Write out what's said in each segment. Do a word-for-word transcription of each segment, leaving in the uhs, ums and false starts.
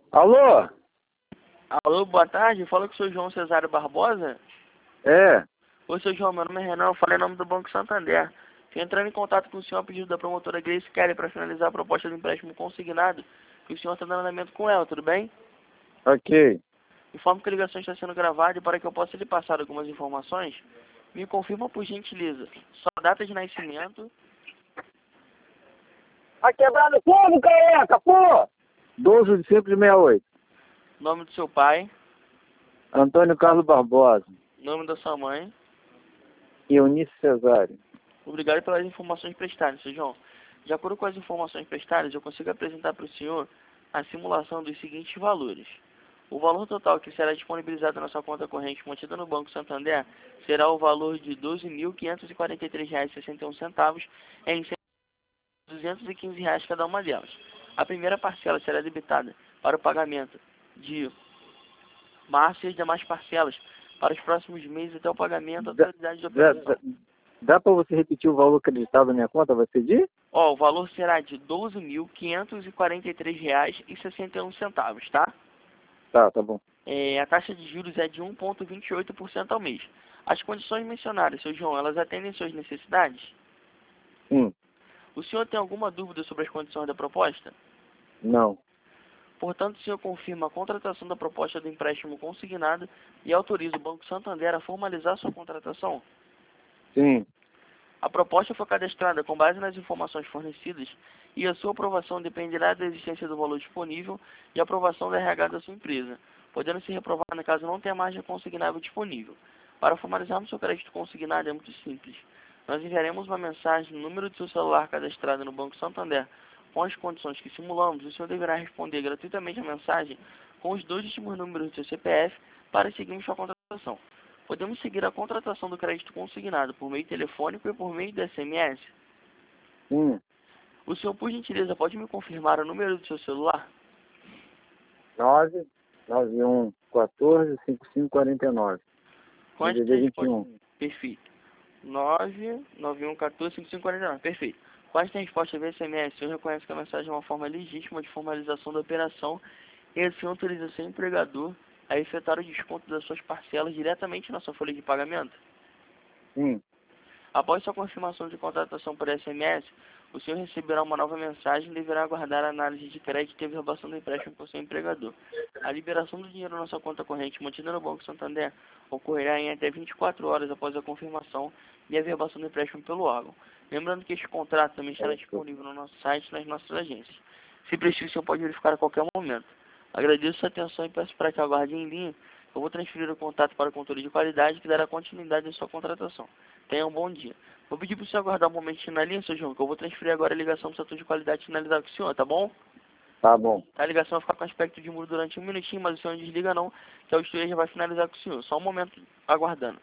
Alô? Alô, boa tarde. Fala com o senhor João Cesário Barbosa. É, Oi, seu João, meu nome é Renan, eu falei em nome do Banco Santander. Estou entrando em contato com o senhor a pedido da promotora Grace Kelly para finalizar a proposta do empréstimo consignado que o senhor está dando andamento com ela, tudo bem? ok. Informo que a ligação está sendo gravada e para que eu possa lhe passar algumas informações, me confirma por gentileza sua data de nascimento, Tá quebrando como, careca, pô? doze de cinco de sessenta e oito. nome do seu pai, Antônio Carlos Barbosa. nome da sua mãe. E Eunice Cesário. Obrigado pelas informações prestadas, seu João. De acordo com as informações prestadas, eu consigo apresentar para o senhor a simulação dos seguintes valores. O valor total que será disponibilizado na sua conta corrente mantida no Banco Santander será o valor de doze mil quinhentos e quarenta e três reais e sessenta e um centavos em duzentos e quinze reais cada uma delas. A primeira parcela será debitada para o pagamento de março e as demais parcelas para os próximos meses até o pagamento da Dá, totalidade da dá, operação. dá, dá pra você repetir o valor acreditado na minha conta? Vai pedir? Ó, o valor será de doze mil quinhentos e quarenta e três reais e sessenta e um centavos, tá? Tá, tá bom. É, a taxa de juros é de um vírgula vinte e oito por cento ao mês. As condições mencionadas, seu João, elas atendem suas necessidades? Sim. O senhor tem alguma dúvida sobre as condições da proposta? Não. Portanto, o senhor confirma a contratação da proposta do empréstimo consignado e autoriza o Banco Santander a formalizar sua contratação? Sim. A proposta foi cadastrada com base nas informações fornecidas e a sua aprovação dependerá da existência do valor disponível e aprovação da R H da sua empresa, podendo ser reprovada caso não tenha margem consignável disponível. Para formalizarmos seu crédito consignado é muito simples. Nós enviaremos uma mensagem no número de seu celular cadastrado no Banco Santander com as condições que simulamos. O senhor deverá responder gratuitamente a mensagem com os dois últimos números do seu C P F para seguirmos sua contratação. Podemos seguir a contratação do crédito consignado por meio telefônico e por meio de S M S. Sim. O senhor, por gentileza, pode me confirmar o número do seu celular? nove nove um quatorze cinco cinco quarenta e nove. Com as D D D vinte e respostas. um. Perfeito. nove nove um um quatro cinco cinco quatro nove. Perfeito. Com esta resposta via S M S, o senhor reconhece que a mensagem é uma forma legítima de formalização da operação e assim autoriza seu empregador a efetuar o desconto das suas parcelas diretamente na sua folha de pagamento? Sim. Após sua confirmação de contratação por S M S, o senhor receberá uma nova mensagem e deverá aguardar a análise de crédito e a verbação do empréstimo por seu empregador. A liberação do dinheiro na sua conta corrente mantida no Banco Santander ocorrerá em até vinte e quatro horas após a confirmação e a verbação do empréstimo pelo órgão. Lembrando que este contrato também estará disponível no nosso site e nas nossas agências. Se preciso, o senhor pode verificar a qualquer momento. Agradeço sua atenção e peço para que aguarde em linha. Eu vou transferir o contato para o controle de qualidade que dará continuidade à sua contratação. Tenha um bom dia. Vou pedir para o senhor aguardar um momentinho na linha, seu João, que eu vou transferir agora a ligação para o setor de qualidade finalizar com o senhor, tá bom? Tá bom. A ligação vai ficar com aspecto de muro durante um minutinho, mas o senhor não desliga não, que a história já vai finalizar com o senhor. Só um momento aguardando.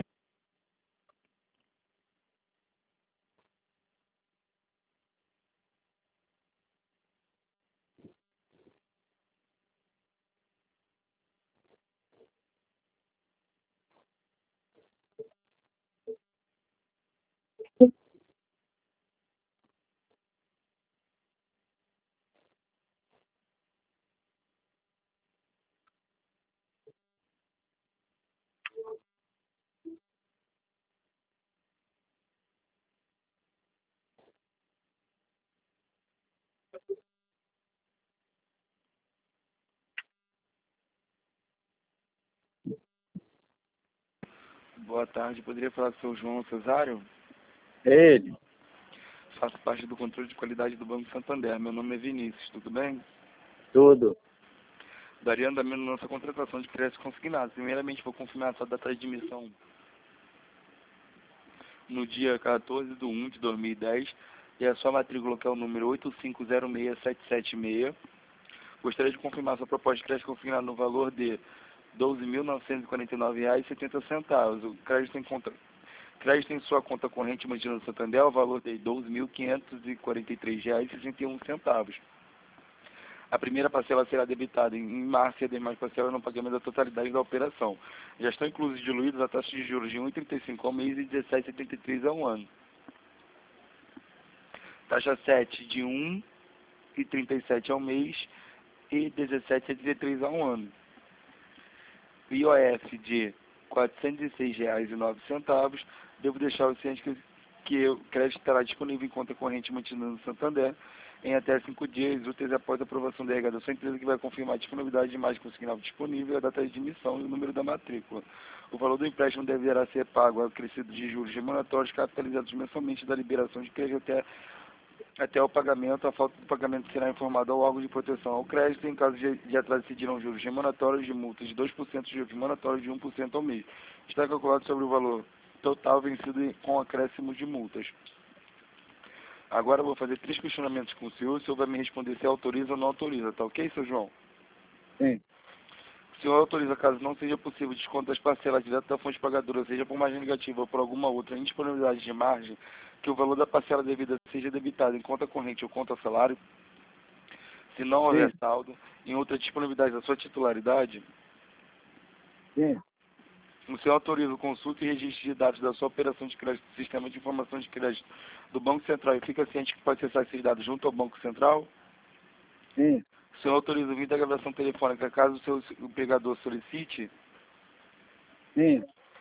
Boa tarde, poderia falar com o seu João Cesário? Ele. Faço parte do controle de qualidade do Banco Santander. Meu nome é Vinícius, tudo bem? Tudo. Daria andamento na nossa contratação de crédito consignado. Primeiramente, vou confirmar a sua data de admissão no dia quatorze de um de dois mil e dez e a sua matrícula, que é o número oito cinco zero seis sete sete seis. Gostaria de confirmar a sua proposta de crédito consignado no valor de doze mil novecentos e quarenta e nove reais e setenta centavos. O crédito em conta crédito em sua conta corrente mantida no Santander, o valor de doze mil quinhentos e quarenta e três reais e sessenta e um centavos. A primeira parcela será debitada em março e as demais parcelas no pagamento da totalidade da operação. Já estão inclusos diluídos a taxa de juros de um vírgula trinta e cinco ao mês e dezessete vírgula setenta e três ao ano. Taxa sete de um vírgula trinta e sete ao mês e dezessete a três a um ano. I O F de quatrocentos e seis reais e nove centavos. Devo deixar o ciente que, que o crédito estará disponível em conta corrente mantida no Santander em até cinco dias úteis após a aprovação da R H da sua empresa, que vai confirmar a disponibilidade de imagem consignada disponível, a data de emissão e o número da matrícula. O valor do empréstimo deverá ser pago acrescido de juros remuneratórios capitalizados mensalmente da liberação de crédito até, até o pagamento. A falta do pagamento será informada ao órgão de proteção ao crédito. Em caso de, de atraso, decidirão juros remuneratórios de multas de dois por cento, juros remuneratórios de um por cento ao mês. Está calculado sobre o valor total vencido com acréscimos de multas. Agora eu vou fazer três questionamentos com o senhor. O senhor vai me responder se autoriza ou não autoriza. Tá ok, seu João? Sim. O senhor autoriza, caso não seja possível desconto das parcelas direto da fonte pagadora, seja por margem negativa ou por alguma outra indisponibilidade de margem, que o valor da parcela devida seja debitado em conta corrente ou conta salário, se não houver Sim. saldo, em outra disponibilidade da sua titularidade. Sim. O senhor autoriza o consulta e registro de dados da sua operação de crédito do Sistema de Informação de Crédito do Banco Central e fica ciente que pode acessar esses dados junto ao Banco Central? Sim. O senhor autoriza o vídeo da gravação telefônica caso o seu empregador solicite? Sim.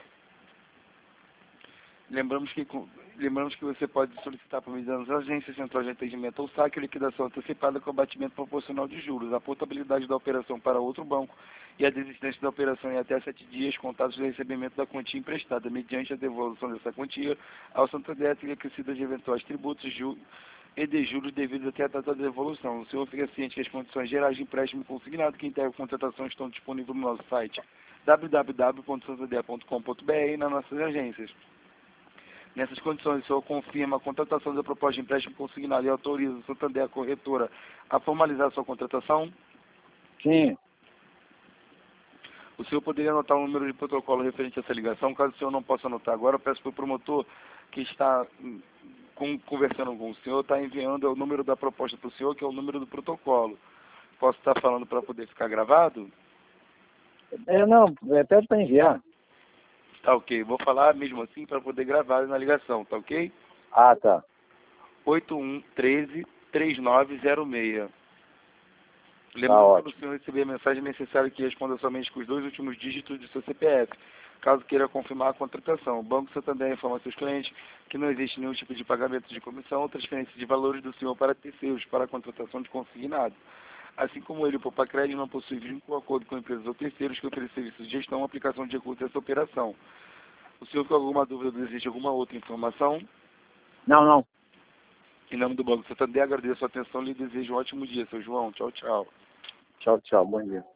Lembramos que, lembramos que você pode solicitar por meio das agências central de atendimento ou saque liquidação antecipada com abatimento proporcional de juros, a portabilidade da operação para outro banco e a desistência da operação em até sete dias contados do recebimento da quantia emprestada, mediante a devolução dessa quantia ao Santander acrescida de eventuais tributos ju e de juros devidos até a data da devolução. O senhor fica ciente que as condições gerais de empréstimo consignado que integram a contratação estão disponíveis no nosso site w w w ponto santander ponto com ponto b r e nas nossas agências. Nessas condições, o senhor confirma a contratação da proposta de empréstimo consignado e autoriza o Santander, a corretora, a formalizar a sua contratação? Sim. O senhor poderia anotar um número de protocolo referente a essa ligação? Caso o senhor não possa anotar agora, eu peço para o promotor que está com, conversando com o senhor, está enviando o número da proposta para o senhor, que é o número do protocolo. Posso estar falando para poder ficar gravado? É, não, é, pede para enviar. Tá ok, vou falar mesmo assim para poder gravar na ligação, tá ok? Ah, tá. oito um um três, três nove zero seis. Tá Lembrando que ótimo. o senhor receber a mensagem é necessário que responda somente com os dois últimos dígitos do seu C P F, caso queira confirmar a contratação. O Banco Santander informa seus clientes que não existe nenhum tipo de pagamento de comissão ou transferência de valores do senhor para terceiros para a contratação de consignado. Assim como ele, o Popacred não possui vínculo com acordo com empresas ou terceiros que oferecem serviços de gestão ou aplicação de recursos dessa operação. O senhor com alguma dúvida ou deseja alguma outra informação? Não, não. Em nome do Banco Santander, agradeço a atenção e lhe desejo um ótimo dia, seu João. Tchau, tchau. Tchau, tchau. Bom dia.